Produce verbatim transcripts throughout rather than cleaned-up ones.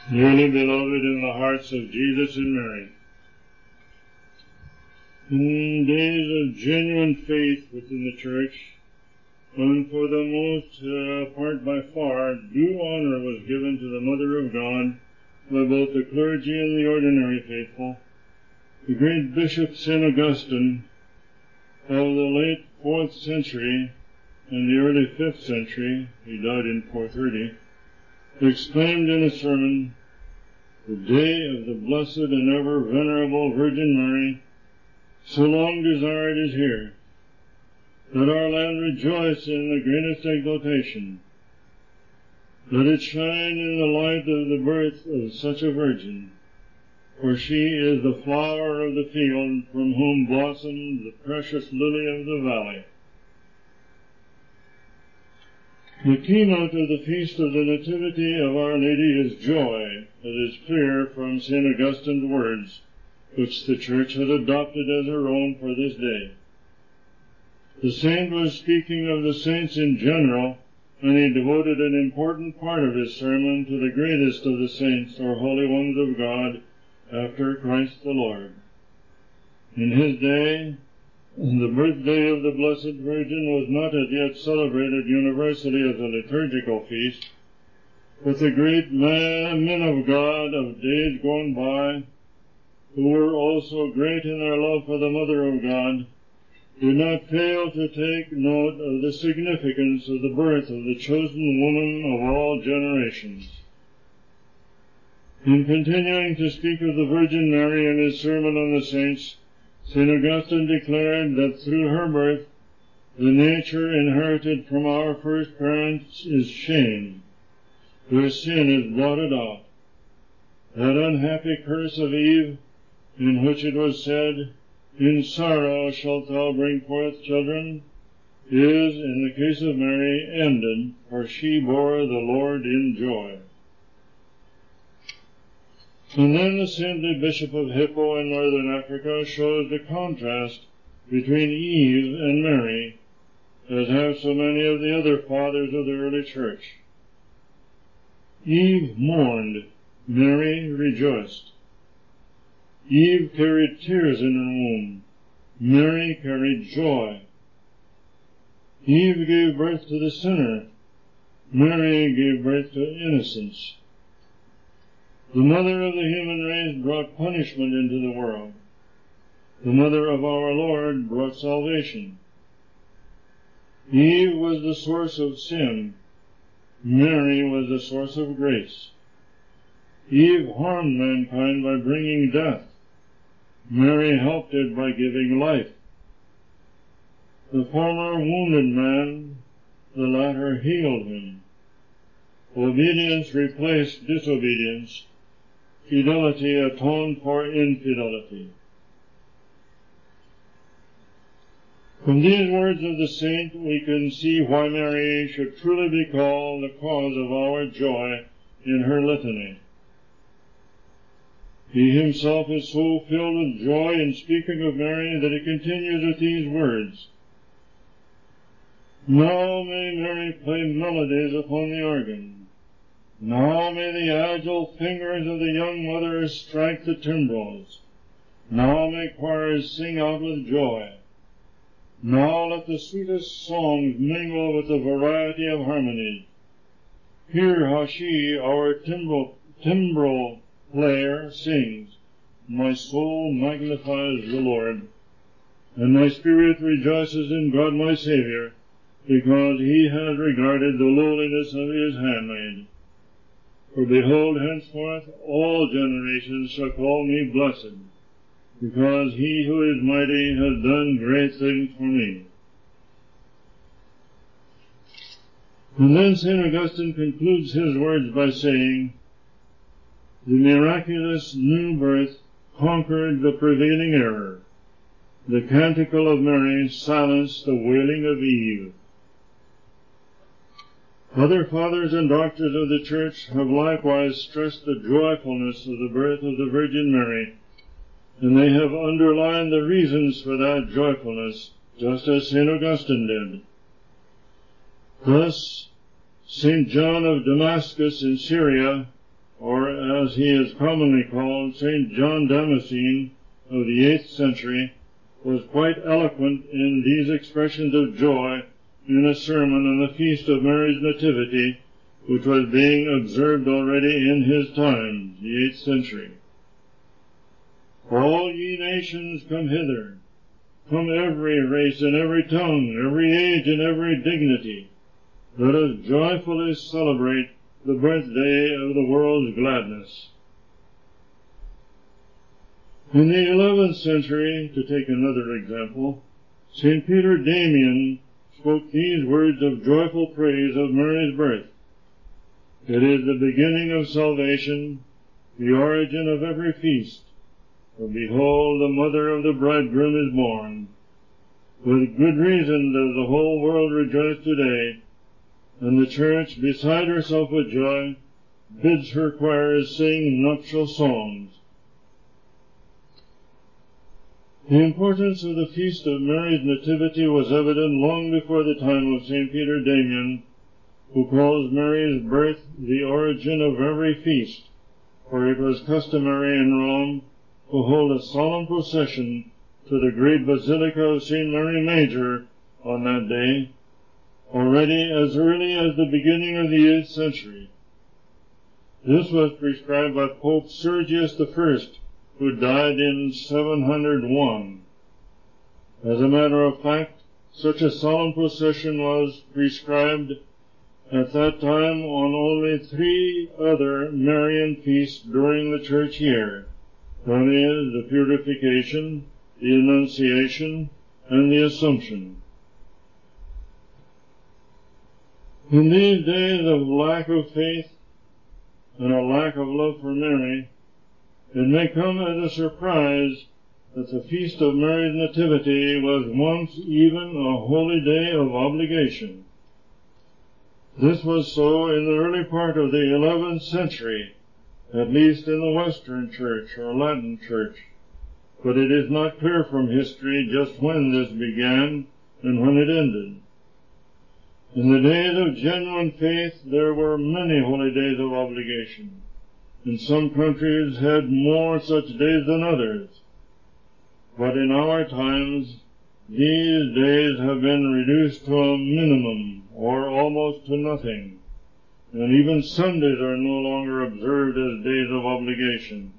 Dearly beloved in the hearts of Jesus and Mary, in days of genuine faith within the Church, and for the most uh, part by far, due honor was given to the Mother of God by both the clergy and the ordinary faithful. The great Bishop Saint Augustine of the late fourth century and the early fifth century, he died in four thirty, exclaimed in a sermon, "The day of the blessed and ever venerable Virgin Mary, so long desired, is here. Let our land rejoice in the greatest exultation. Let it shine in the light of the birth of such a Virgin, for she is the flower of the field from whom blossomed the precious lily of the valley." The keynote of the Feast of the Nativity of Our Lady is joy, as is clear from Saint Augustine's words, which the Church has adopted as her own for this day. The saint was speaking of the saints in general, and he devoted an important part of his sermon to the greatest of the saints, or holy ones of God, after Christ the Lord. In his day, the birthday of the Blessed Virgin was not as yet celebrated universally as a liturgical feast, but the great man, men of God of days gone by, who were also great in their love for the Mother of God, did not fail to take note of the significance of the birth of the chosen woman of all generations. In continuing to speak of the Virgin Mary in his Sermon on the Saints, Saint Augustine declared that through her birth, the nature inherited from our first parents is changed. Their sin is blotted out. That unhappy curse of Eve, in which it was said, "In sorrow shalt thou bring forth children," is, in the case of Mary, ended, for she bore the Lord in joy. And then the saintly Bishop of Hippo in northern Africa shows the contrast between Eve and Mary, as have so many of the other fathers of the early Church. Eve mourned, Mary rejoiced. Eve carried tears in her womb, Mary carried joy. Eve gave birth to the sinner, Mary gave birth to innocence. The mother of the human race brought punishment into the world. The mother of our Lord brought salvation. Eve was the source of sin. Mary was the source of grace. Eve harmed mankind by bringing death. Mary helped it by giving life. The former wounded man, the latter healed him. Obedience replaced disobedience. Fidelity atoned for infidelity. From these words of the saint, we can see why Mary should truly be called the cause of our joy in her litany. He himself is so filled with joy in speaking of Mary that he continues with these words, "Now may Mary play melodies upon the organ. Now may the agile fingers of the young mother strike the timbrels. Now may choirs sing out with joy. Now let the sweetest songs mingle with the variety of harmonies. Hear how she, our timbrel, timbrel player, sings, 'My soul magnifies the Lord, and my spirit rejoices in God my Savior, because he has regarded the lowliness of his handmaid. For behold, henceforth all generations shall call me blessed, because he who is mighty has done great things for me.'" And then Saint Augustine concludes his words by saying, "The miraculous new birth conquered the prevailing error. The canticle of Mary silenced the wailing of Eve." Other fathers and doctors of the Church have likewise stressed the joyfulness of the birth of the Virgin Mary, and they have underlined the reasons for that joyfulness, just as Saint Augustine did. Thus, Saint John of Damascus in Syria or as he is commonly called, Saint John Damascene of the eighth century, was quite eloquent in these expressions of joy in a sermon on the feast of Mary's Nativity, which was being observed already in his time, the eighth century. All ye nations, come hither. Come every race and every tongue, every age and every dignity. Let us joyfully celebrate the birthday of the world's gladness. In the eleventh century, to take another example, Saint Peter Damian spoke these words of joyful praise of Mary's birth. It is the beginning of salvation, the origin of every feast. For behold, the mother of the bridegroom is born. With good reason does the whole world rejoice today, and the church, beside herself with joy, bids her choirs sing nuptial songs. The importance of the feast of Mary's Nativity was evident long before the time of Saint Peter Damian, who calls Mary's birth the origin of every feast, for it was customary in Rome to hold a solemn procession to the great Basilica of Saint Mary Major on that day, already as early as the beginning of the eighth century. This was prescribed by Pope Sergius the First, who died in seven hundred one. As a matter of fact, such a solemn procession was prescribed at that time on only three other Marian feasts during the church year, that is, the Purification, the Annunciation, and the Assumption. In these days of lack of faith and a lack of love for Mary, it may come as a surprise that the feast of Mary's Nativity was once even a holy day of obligation. This was so in the early part of the eleventh century, at least in the Western Church or Latin Church, but it is not clear from history just when this began and when it ended. In the days of genuine faith, there were many holy days of obligation, and some countries had more such days than others. But in our times, these days have been reduced to a minimum, or almost to nothing, and even Sundays are no longer observed as days of obligation.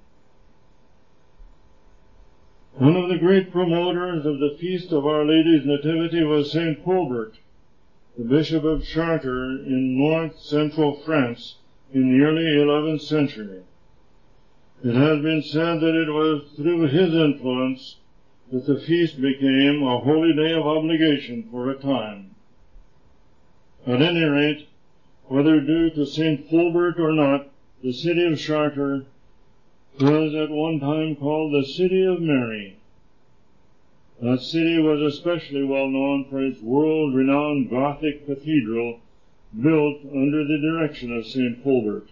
One of the great promoters of the feast of Our Lady's Nativity was Saint Fulbert, the Bishop of Chartres in north-central France in the early eleventh century. It has been said that it was through his influence that the feast became a holy day of obligation for a time. At any rate, whether due to Saint Fulbert or not, the city of Chartres was at one time called the City of Mary. That city was especially well known for its world-renowned Gothic cathedral built under the direction of Saint Fulbert.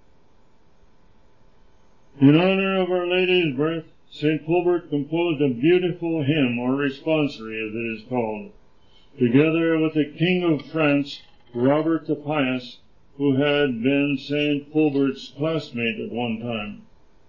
In honor of Our Lady's birth, Saint Fulbert composed a beautiful hymn, or responsory as it is called, together with the King of France, Robert the Pious, who had been Saint Fulbert's classmate at one time.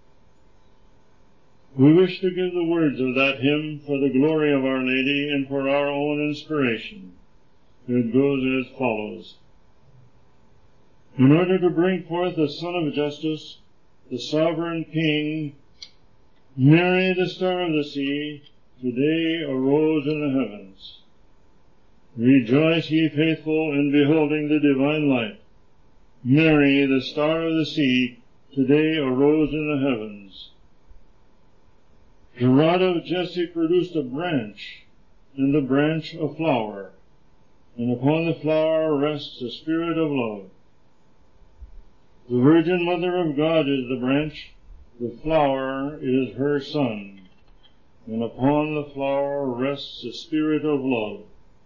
We wish to give the words of that hymn for the glory of Our Lady and for our own inspiration. It goes as follows. In order to bring forth the Son of Justice, the sovereign King, Mary, the star of the sea, today arose in the heavens. Rejoice, ye faithful, in beholding the divine light. Mary, the star of the sea, today arose in the heavens. The rod of Jesse produced a branch, and the branch a flower, and upon the flower rests the Spirit of love. The Virgin Mother of God is the branch, the flower is her Son, and upon the flower rests the Spirit of love.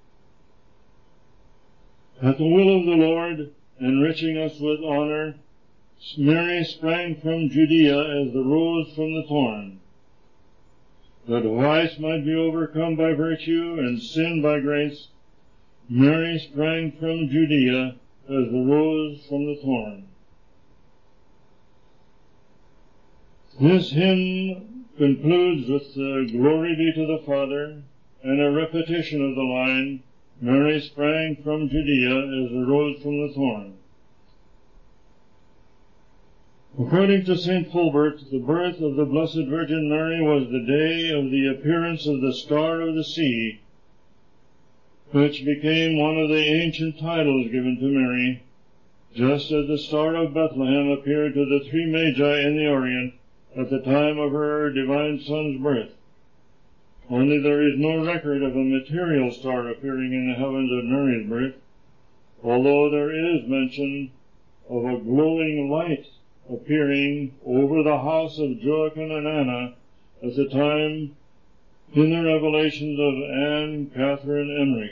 At the will of the Lord, enriching us with honor, Mary sprang from Judea as the rose from the thorn. That vice might be overcome by virtue and sin by grace, Mary sprang from Judea as the rose from the thorn. This hymn concludes with uh, Glory be to the Father, and a repetition of the line, Mary sprang from Judea as a rose from the thorn. According to Saint Fulbert, the birth of the Blessed Virgin Mary was the day of the appearance of the Star of the Sea, which became one of the ancient titles given to Mary, just as the Star of Bethlehem appeared to the three Magi in the Orient at the time of her divine Son's birth. Only there is no record of a material star appearing in the heavens at Mary's birth, although there is mention of a glowing light appearing over the house of Joachim and Anna at the time in the revelations of Anne Catherine Emmerich.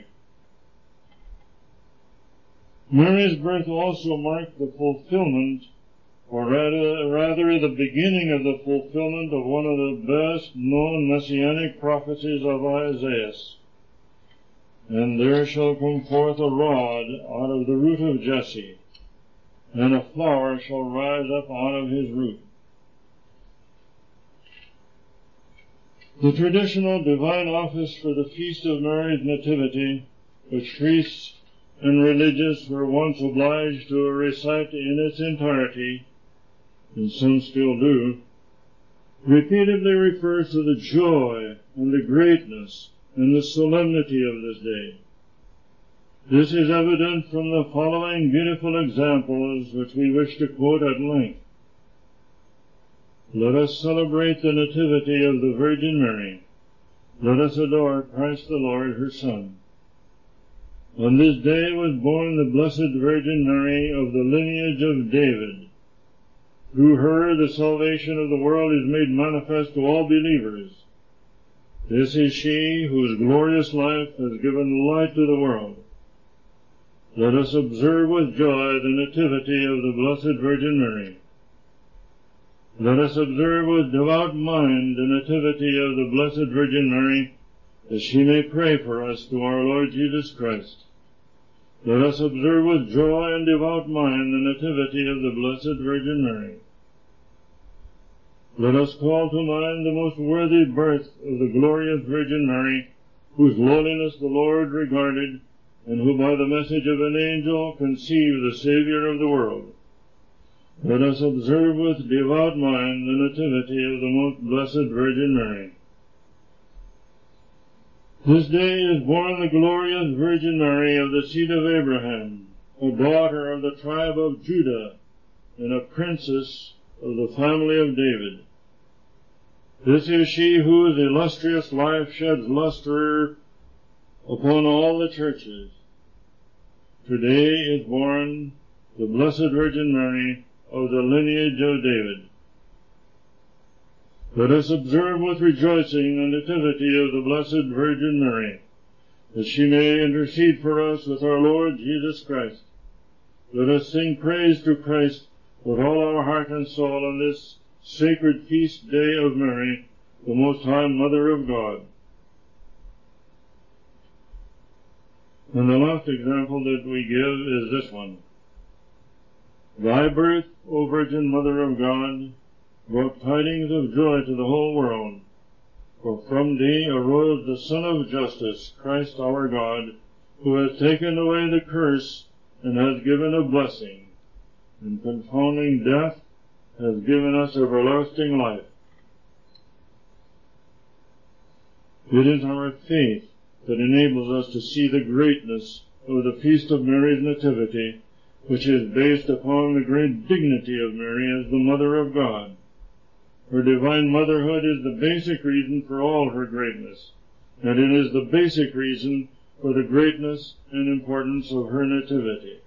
Mary's birth also marked the fulfillment, or rather, rather the beginning of the fulfillment of one of the best-known messianic prophecies of Isaiah. And there shall come forth a rod out of the root of Jesse, and a flower shall rise up out of his root. The traditional divine office for the Feast of Mary's Nativity, which priests and religious were once obliged to recite in its entirety, and some still do, repeatedly refers to the joy and the greatness and the solemnity of this day. This is evident from the following beautiful examples, which we wish to quote at length. Let us celebrate the Nativity of the Virgin Mary. Let us adore Christ the Lord, her Son. On this day was born the Blessed Virgin Mary of the lineage of David. Through her the salvation of the world is made manifest to all believers. This is she whose glorious life has given light to the world. Let us observe with joy the Nativity of the Blessed Virgin Mary. Let us observe with devout mind the Nativity of the Blessed Virgin Mary, that she may pray for us to our Lord Jesus Christ. Let us observe with joy and devout mind the Nativity of the Blessed Virgin Mary. Let us call to mind the most worthy birth of the glorious Virgin Mary, whose lowliness the Lord regarded, and who by the message of an angel conceived the Savior of the world. Let us observe with devout mind the Nativity of the most blessed Virgin Mary. This day is born the glorious Virgin Mary of the seed of Abraham, a daughter of the tribe of Judah, and a princess of the family of David. This is she whose illustrious life sheds luster upon all the churches. Today is born the Blessed Virgin Mary of the lineage of David. Let us observe with rejoicing the Nativity of the Blessed Virgin Mary, that she may intercede for us with our Lord Jesus Christ. Let us sing praise to Christ with all our heart and soul on this sacred feast day of Mary, the Most High Mother of God. And the last example that we give is this one. Thy birth, O Virgin Mother of God, brought tidings of joy to the whole world. For from thee arose the Son of Justice, Christ our God, who has taken away the curse and has given a blessing, and confounding death, has given us everlasting life. It is our faith that enables us to see the greatness of the Feast of Mary's Nativity, which is based upon the great dignity of Mary as the Mother of God. Her divine motherhood is the basic reason for all her greatness, and it is the basic reason for the greatness and importance of her nativity.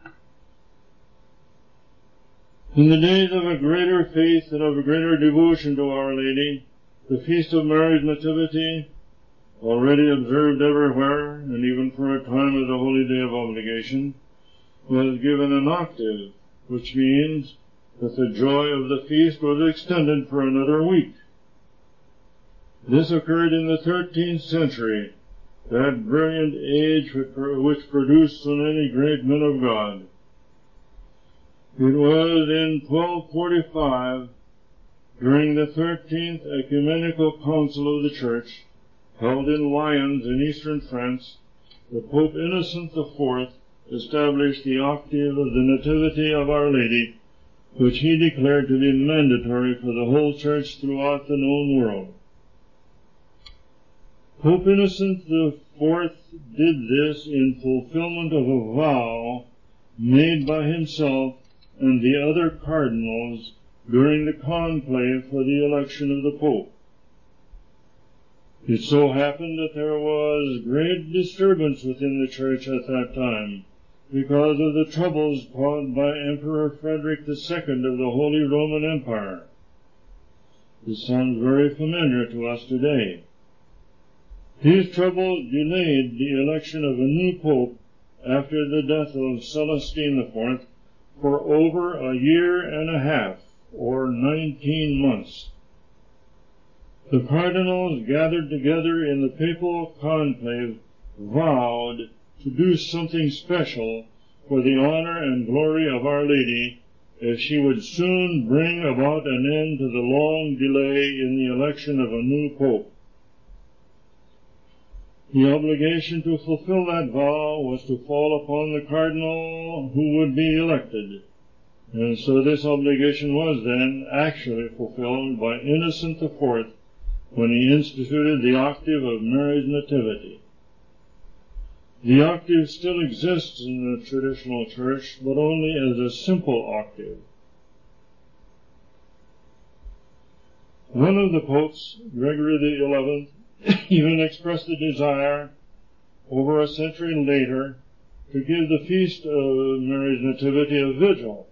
In the days of a greater faith and of a greater devotion to Our Lady, the Feast of Mary's Nativity, already observed everywhere, and even for a time as a holy day of obligation, was given an octave, which means that the joy of the feast was extended for another week. This occurred in the thirteenth century, that brilliant age which produced so many great men of God. It was in twelve forty-five During the thirteenth Ecumenical Council of the Church, held in Lyons in eastern France, the Pope Innocent the Fourth established the octave of the Nativity of Our Lady, which he declared to be mandatory for the whole Church throughout the known world. Pope Innocent the Fourth did this in fulfillment of a vow made by himself and the other cardinals during the conclave for the election of the Pope. It so happened that there was great disturbance within the Church at that time because of the troubles caused by Emperor Frederick the Second of the Holy Roman Empire. This sounds very familiar to us today. These troubles delayed the election of a new pope after the death of Celestine the Fourth for over a year and a half, or nineteen months. The cardinals gathered together in the papal conclave vowed to do something special for the honor and glory of Our Lady, if she would soon bring about an end to the long delay in the election of a new pope. The obligation to fulfill that vow was to fall upon the cardinal who would be elected, and so this obligation was then actually fulfilled by Innocent the Fourth when he instituted the octave of Mary's Nativity. The octave still exists in the traditional church, but only as a simple octave. One of the popes, Gregory the Eleventh, even expressed the desire, over a century later, to give the feast of Mary's Nativity a vigil.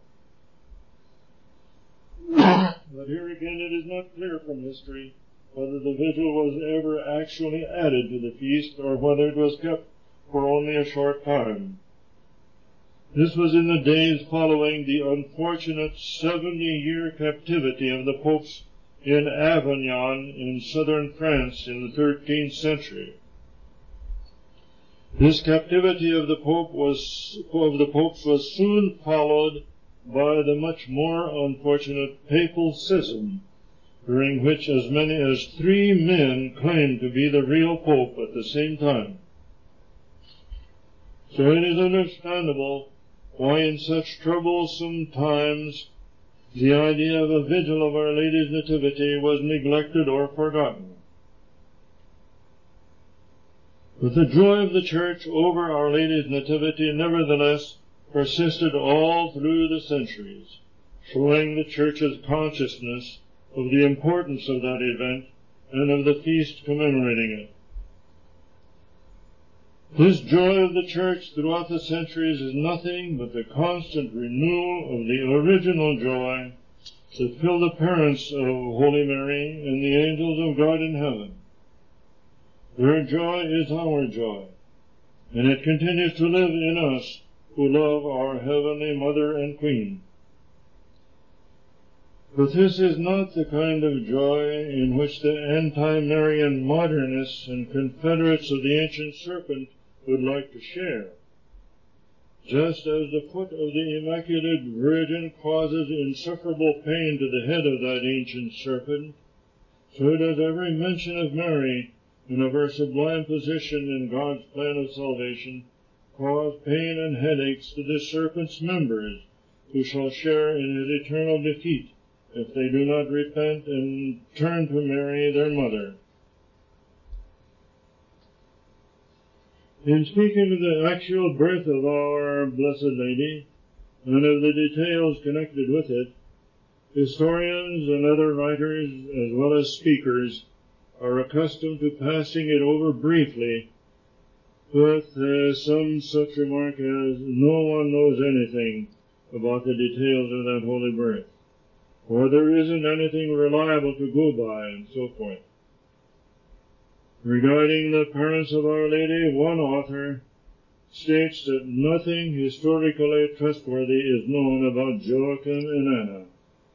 But here again it is not clear from history whether the vigil was ever actually added to the feast or whether it was kept for only a short time. This was in the days following the unfortunate seventy-year captivity of the popes in Avignon in southern France in the thirteenth century. This captivity of the Pope was of the popes was soon followed by the much more unfortunate papal schism, during which as many as three men claimed to be the real Pope at the same time. So it is understandable why in such troublesome times the idea of a vigil of Our Lady's Nativity was neglected or forgotten. But the joy of the Church over Our Lady's Nativity nevertheless persisted all through the centuries, showing the Church's consciousness of the importance of that event and of the feast commemorating it. This joy of the Church throughout the centuries is nothing but the constant renewal of the original joy that filled the parents of Holy Mary and the angels of God in heaven. Their joy is our joy, and it continues to live in us who love our Heavenly Mother and Queen. But this is not the kind of joy in which the anti-Marian modernists and confederates of the ancient serpent would like to share. Just as the foot of the Immaculate Virgin causes insufferable pain to the head of that ancient serpent, so does every mention of Mary and of her sublime position in God's plan of salvation cause pain and headaches to the serpent's members, who shall share in his eternal defeat if they do not repent and turn to Mary, their mother. In speaking of the actual birth of our Blessed Lady, and of the details connected with it, historians and other writers, as well as speakers, are accustomed to passing it over briefly, with uh, some such remark as, no one knows anything about the details of that holy birth, or there isn't anything reliable to go by, and so forth. Regarding the parents of Our Lady, one author states that nothing historically trustworthy is known about Joachim and Anna.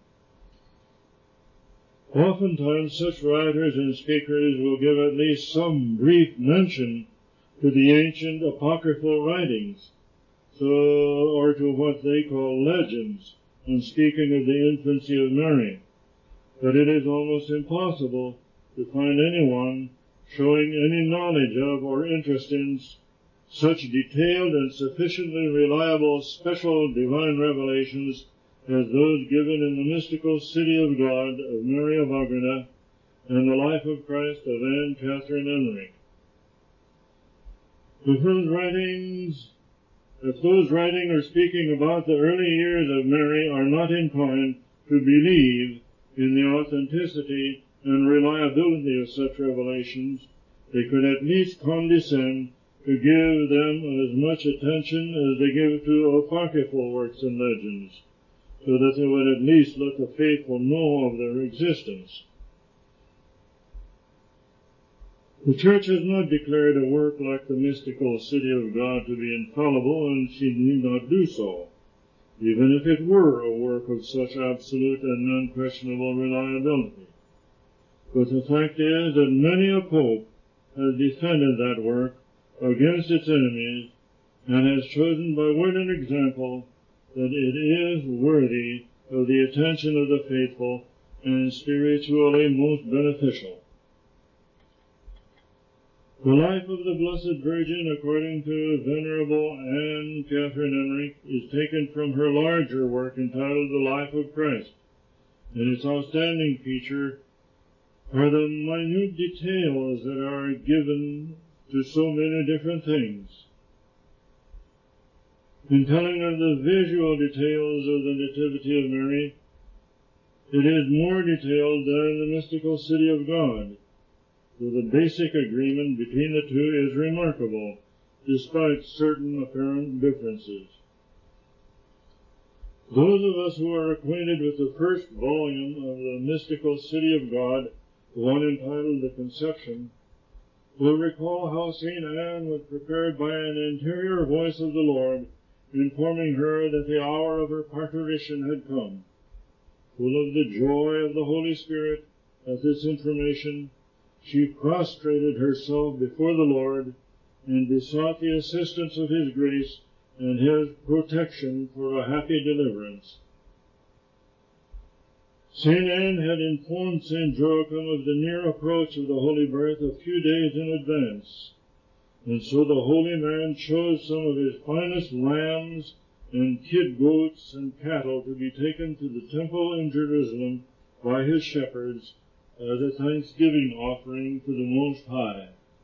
Oftentimes, such writers and speakers will give at least some brief mention to the ancient apocryphal writings, so, or to what they call legends, when speaking of the infancy of Mary. but it is almost impossible to find anyone showing any knowledge of or interest in such detailed and sufficiently reliable special divine revelations as those given in the mystical City of God of Mary of Agreda and the Life of Christ of Anne Catherine Emmerich. If those writings, if those writing or speaking about the early years of Mary are not inclined to believe in the authenticity and reliability of such revelations, they could at least condescend to give them as much attention as they give to apocryphal works and legends, so that they would at least let the faithful know of their existence. The Church has not declared a work like the mystical City of God to be infallible, and she need not do so, even if it were a work of such absolute and unquestionable reliability. But the fact is that many a pope has defended that work against its enemies, and has chosen by word and example that it is worthy of the attention of the faithful and spiritually most beneficial. The life of the Blessed Virgin, according to Venerable Anne Catherine Emmerich, is taken from her larger work entitled The Life of Christ, and its outstanding feature are the minute details that are given to so many different things. In telling of the visual details of the Nativity of Mary, it is more detailed than the mystical City of God, though the basic agreement between the two is remarkable, despite certain apparent differences. Those of us who are acquainted with the first volume of the mystical City of God, the one entitled The Conception, will recall how Saint Anne was prepared by an interior voice of the Lord, informing her that the hour of her parturition had come. Full of the joy of the Holy Spirit at this information, she prostrated herself before the Lord and besought the assistance of His grace and His protection for a happy deliverance. Saint Anne had informed Saint Joachim of the near approach of the Holy Birth a few days in advance, and so the holy man chose some of his finest lambs and kid goats and cattle to be taken to the temple in Jerusalem by his shepherds as a thanksgiving offering to the Most High.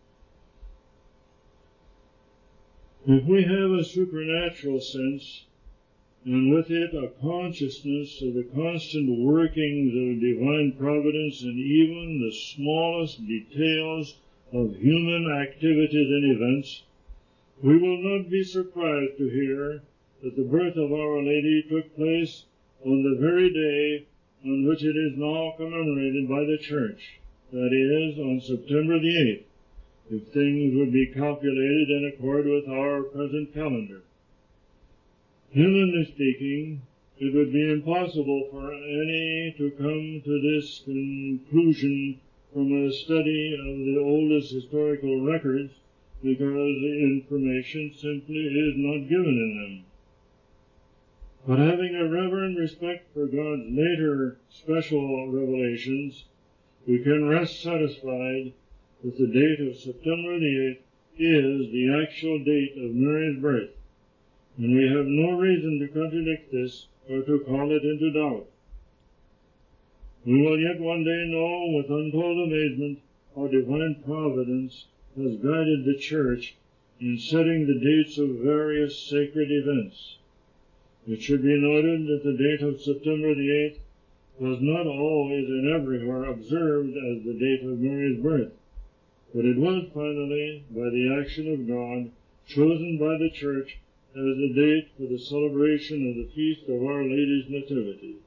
If we have a supernatural sense, and with it a consciousness of the constant workings of divine providence in even the smallest details of human activities and events, we will not be surprised to hear that the birth of Our Lady took place on the very day on which it is now commemorated by the Church, that is, on September the eighth, if things would be calculated in accord with our present calendar. Humanly speaking, it would be impossible for any to come to this conclusion from a study of the oldest historical records, because the information simply is not given in them. But having a reverent respect for God's later special revelations, we can rest satisfied that the date of September the eighth is the actual date of Mary's birth, and we have no reason to contradict this or to call it into doubt. We will yet one day know with untold amazement how divine providence has guided the Church in setting the dates of various sacred events. It should be noted that the date of September the eighth was not always and everywhere observed as the date of Mary's birth, but it was finally, by the action of God, chosen by the Church as the date for the celebration of the feast of Our Lady's Nativity.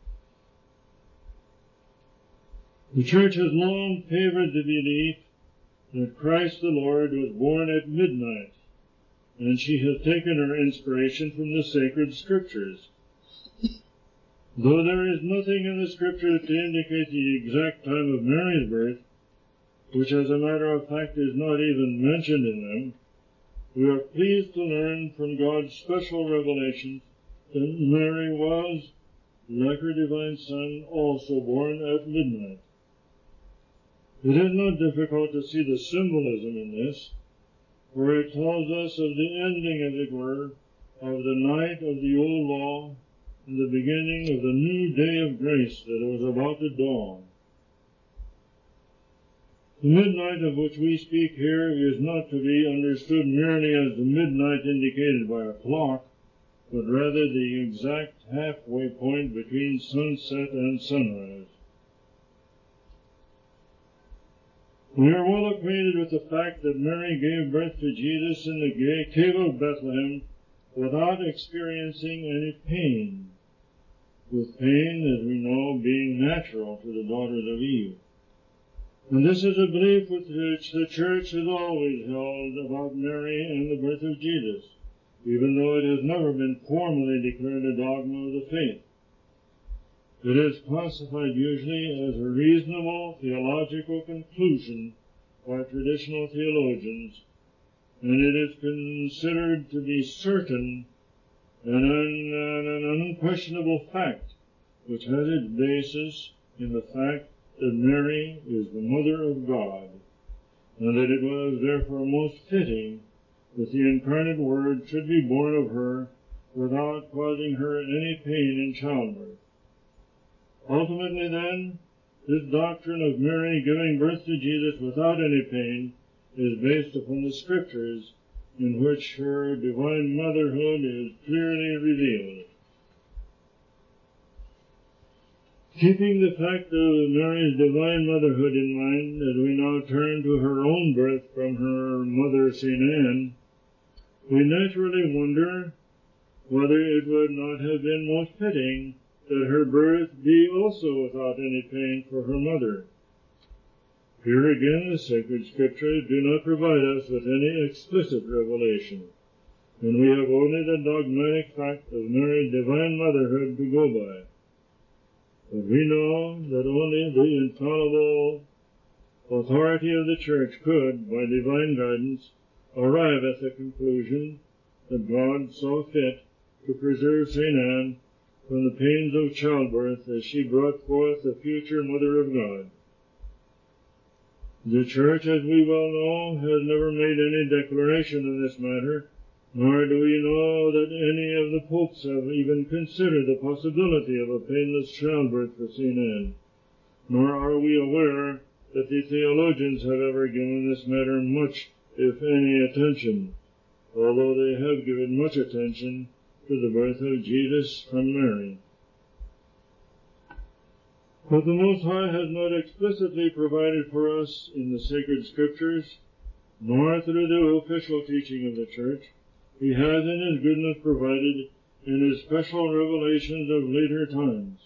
The Church has long favored the belief that Christ the Lord was born at midnight, and she has taken her inspiration from the sacred Scriptures. Though there is nothing in the Scriptures to indicate the exact time of Mary's birth, which as a matter of fact is not even mentioned in them, we are pleased to learn from God's special revelations that Mary was like her divine Son, also born at midnight. It is not difficult to see the symbolism in this, for it tells us of the ending, as it were, of the night of the old law and the beginning of the new day of grace that was about to dawn. The midnight of which we speak here is not to be understood merely as the midnight indicated by a clock, but rather the exact halfway point between sunset and sunrise. We are well acquainted with the fact that Mary gave birth to Jesus in the cave of Bethlehem without experiencing any pain, with pain, as we know, being natural to the daughters of Eve. And this is a belief with which the Church has always held about Mary and the birth of Jesus, even though it has never been formally declared a dogma of the faith. It is classified usually as a reasonable theological conclusion by traditional theologians, and it is considered to be certain and an, an unquestionable fact, which has its basis in the fact that Mary is the Mother of God, and that it was therefore most fitting that the incarnate Word should be born of her without causing her any pain in childbirth. Ultimately, then, this doctrine of Mary giving birth to Jesus without any pain is based upon the Scriptures, in which her divine motherhood is clearly revealed. Keeping the fact of Mary's divine motherhood in mind, as we now turn to her own birth from her mother, Saint Anne, we naturally wonder whether it would not have been most fitting that her birth be also without any pain for her mother. Here again the sacred Scriptures do not provide us with any explicit revelation, and we have only the dogmatic fact of Mary's divine motherhood to go by. But we know that only the infallible authority of the Church could, by divine guidance, arrive at the conclusion that God saw fit to preserve Saint Anne from the pains of childbirth as she brought forth the future Mother of God. The Church, as we well know, has never made any declaration in this matter, nor do we know that any of the popes have even considered the possibility of a painless childbirth for Saint Anne, nor are we aware that the theologians have ever given this matter much, if any, attention, although they have given much attention to the birth of Jesus from Mary. But the Most High has not explicitly provided for us in the sacred Scriptures, nor through the official teaching of the Church. He has in his goodness provided in his special revelations of later times.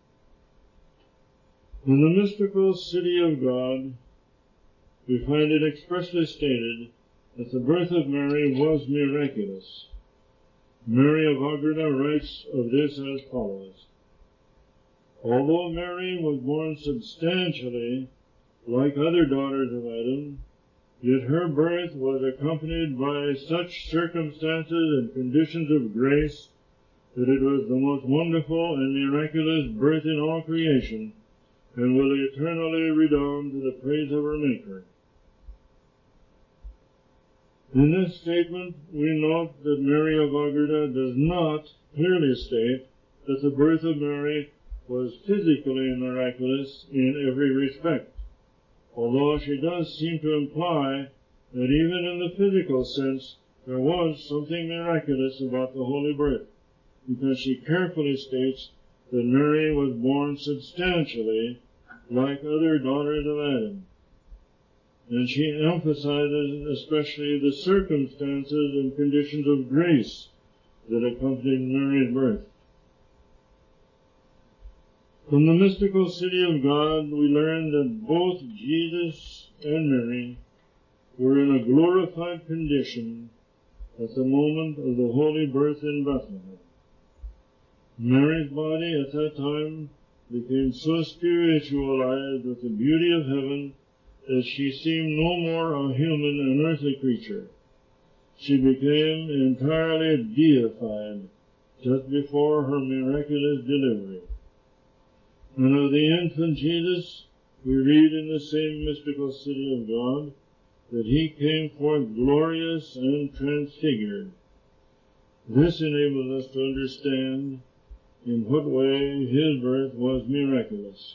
In the mystical city of God, we find it expressly stated that the birth of Mary was miraculous. Mary of Agreda writes of this as follows: Although Mary was born substantially like other daughters of Adam, yet her birth was accompanied by such circumstances and conditions of grace that it was the most wonderful and miraculous birth in all creation, and will eternally redound to the praise of her Maker. In this statement, we note that Mary of Agreda does not clearly state that the birth of Mary was physically miraculous in every respect, although she does seem to imply that even in the physical sense there was something miraculous about the holy birth, because she carefully states that Mary was born substantially like other daughters of Adam. And she emphasizes especially the circumstances and conditions of grace that accompanied Mary's birth. From the mystical city of God, we learn that both Jesus and Mary were in a glorified condition at the moment of the holy birth in Bethlehem. Mary's body at that time became so spiritualized with the beauty of heaven that she seemed no more a human and earthly creature. She became entirely deified just before her miraculous delivery. And of the infant Jesus, we read in the same mystical city of God that he came forth glorious and transfigured. This enables us to understand in what way his birth was miraculous.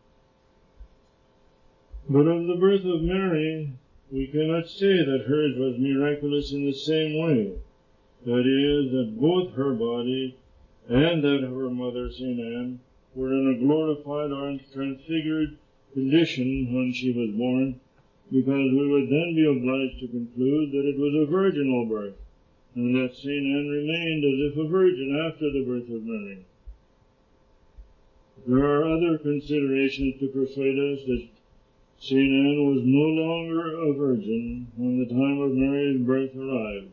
But of the birth of Mary, we cannot say that hers was miraculous in the same way. That is, that both her body and that of her mother, Saint Anne, were in a glorified or transfigured condition when she was born, because we would then be obliged to conclude that it was a virginal birth, and that Saint Anne remained as if a virgin after the birth of Mary. There are other considerations to persuade us that Saint Anne was no longer a virgin when the time of Mary's birth arrived.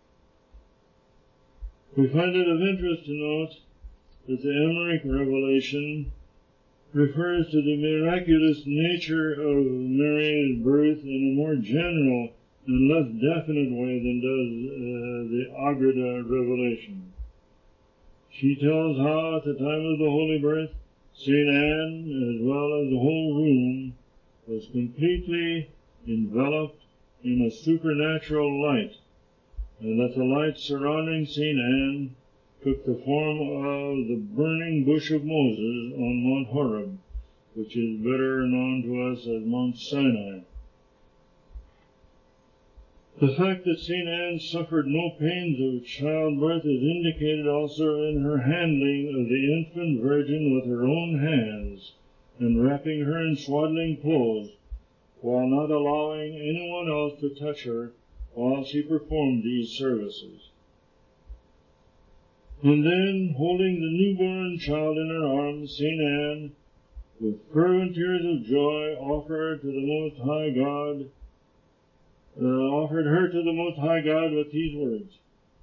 We find it of interest to note that the Emmerich revelation refers to the miraculous nature of Mary's birth in a more general and less definite way than does uh, the Agreda revelation. She tells how at the time of the holy birth, Saint Anne, as well as the whole room, was completely enveloped in a supernatural light, and that the light surrounding Saint Anne took the form of the burning bush of Moses on Mount Horeb, which is better known to us as Mount Sinai. The fact that Saint Anne suffered no pains of childbirth is indicated also in her handling of the infant virgin with her own hands, and wrapping her in swaddling clothes, while not allowing anyone else to touch her while she performed these services. And then, holding the newborn child in her arms, Saint Anne, with fervent tears of joy, offered to the Most High God, uh, offered her to the Most High God with these words: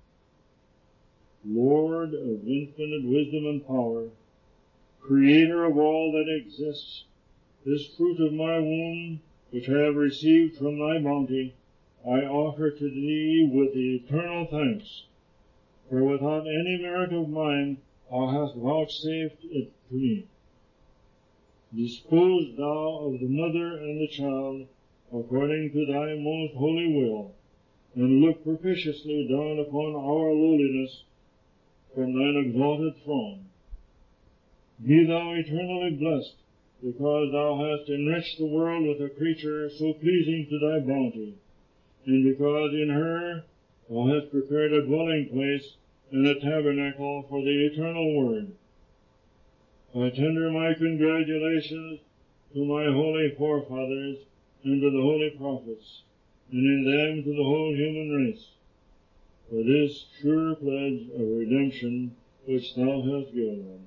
Lord of infinite wisdom and power, Creator of all that exists, this fruit of my womb, which I have received from thy bounty, I offer to thee with eternal thanks, for without any merit of mine thou hast vouchsafed it to me. Dispose thou of the mother and the child according to thy most holy will, and look propitiously down upon our lowliness from thine exalted throne. Be thou eternally blessed, because thou hast enriched the world with a creature so pleasing to thy bounty, and because in her thou hast prepared a dwelling place and a tabernacle for the eternal Word. I tender my congratulations to my holy forefathers and to the holy prophets, and in them to the whole human race, for this sure pledge of redemption which thou hast given them.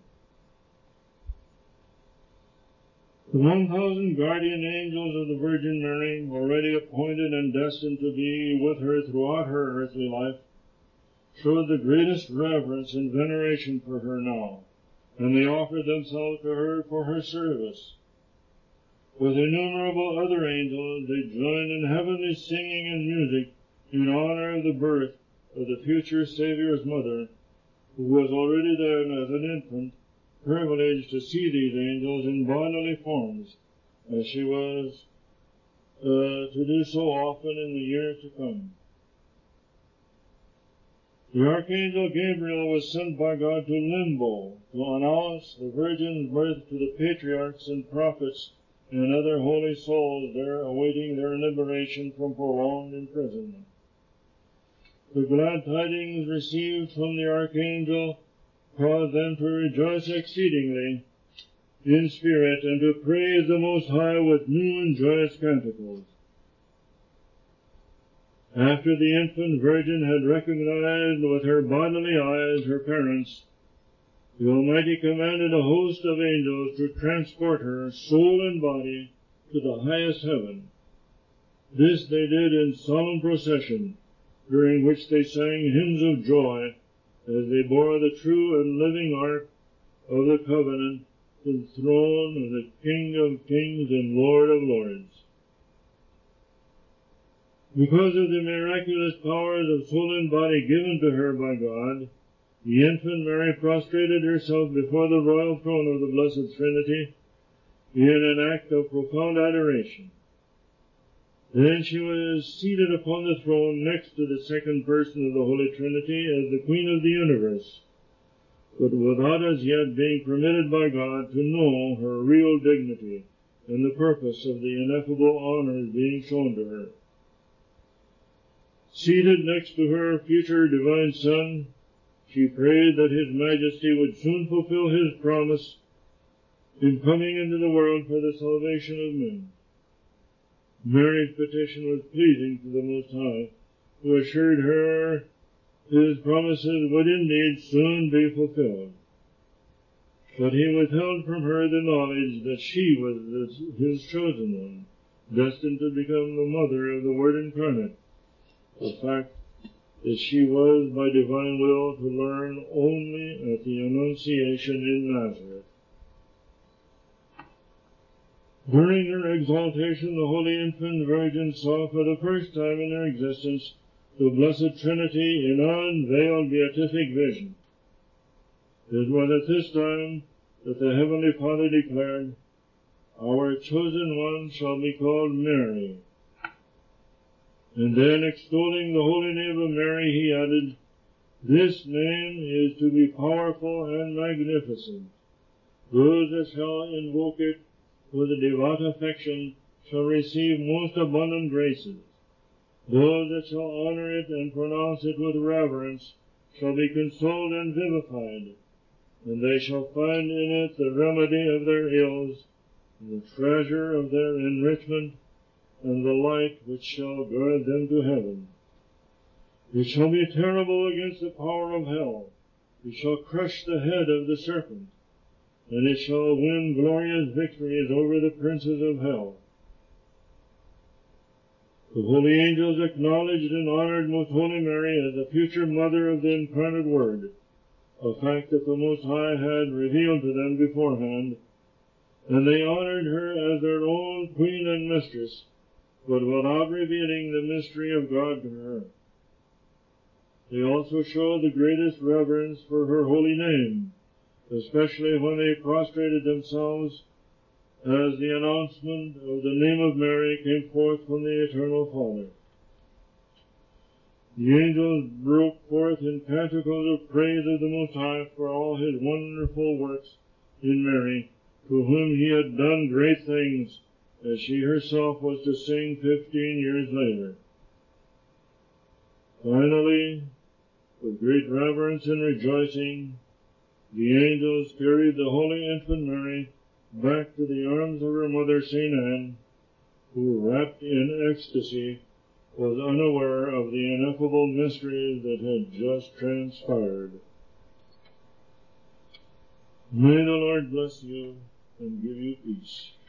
The one thousand guardian angels of the Virgin Mary, already appointed and destined to be with her throughout her earthly life, showed the greatest reverence and veneration for her now, and they offered themselves to her for her service. With innumerable other angels, they joined in heavenly singing and music in honor of the birth of the future Savior's mother, who was already then, as an infant, privileged to see these angels in bodily forms, as she was uh, to do so often in the years to come. The Archangel Gabriel was sent by God to Limbo to announce the Virgin's birth to the patriarchs and prophets and other holy souls there awaiting their liberation from prolonged imprisonment. The glad tidings received from the Archangel caused them to rejoice exceedingly in spirit and to praise the Most High with new and joyous canticles. After the infant Virgin had recognized with her bodily eyes her parents, the Almighty commanded a host of angels to transport her, soul and body, to the highest heaven. This they did in solemn procession, during which they sang hymns of joy, as they bore the true and living ark of the covenant to the throne of the King of kings and Lord of lords. Because of the miraculous powers of soul and body given to her by God, the infant Mary prostrated herself before the royal throne of the Blessed Trinity in an act of profound adoration. Then she was seated upon the throne next to the second person of the Holy Trinity as the Queen of the universe, but without as yet being permitted by God to know her real dignity and the purpose of the ineffable honors being shown to her. Seated next to her future divine Son, she prayed that His Majesty would soon fulfill His promise in coming into the world for the salvation of men. Mary's petition was pleasing to the Most High, who assured her His promises would indeed soon be fulfilled. But He withheld from her the knowledge that she was His chosen one, destined to become the mother of the Word incarnate, a fact that she was by divine will to learn only at the Annunciation in Nazareth. During her exaltation, the Holy Infant Virgin saw for the first time in her existence the Blessed Trinity in unveiled beatific vision. It was at this time that the Heavenly Father declared, "Our chosen one shall be called Mary." And then, extolling the holy name of Mary, he added, "This name is to be powerful and magnificent. Those that shall invoke it with a devout affection shall receive most abundant graces. Those that shall honor it and pronounce it with reverence shall be consoled and vivified, and they shall find in it the remedy of their ills, the treasure of their enrichment, and the light which shall guide them to heaven. It shall be terrible against the power of hell. It shall crush the head of the serpent, and it shall win glorious victories over the princes of hell." The holy angels acknowledged and honored Most Holy Mary as the future mother of the incarnate Word, a fact that the Most High had revealed to them beforehand, and they honored her as their own queen and mistress, but without revealing the mystery of God to her. They also showed the greatest reverence for her holy name, especially when they prostrated themselves as the announcement of the name of Mary came forth from the Eternal Father. The angels broke forth in canticles of praise of the Most High for all His wonderful works in Mary, to whom He had done great things, as she herself was to sing fifteen years later. Finally, with great reverence and rejoicing, the angels carried the Holy Infant Mary back to the arms of her mother Saint Anne, who, wrapped in ecstasy, was unaware of the ineffable mysteries that had just transpired. May the Lord bless you and give you peace.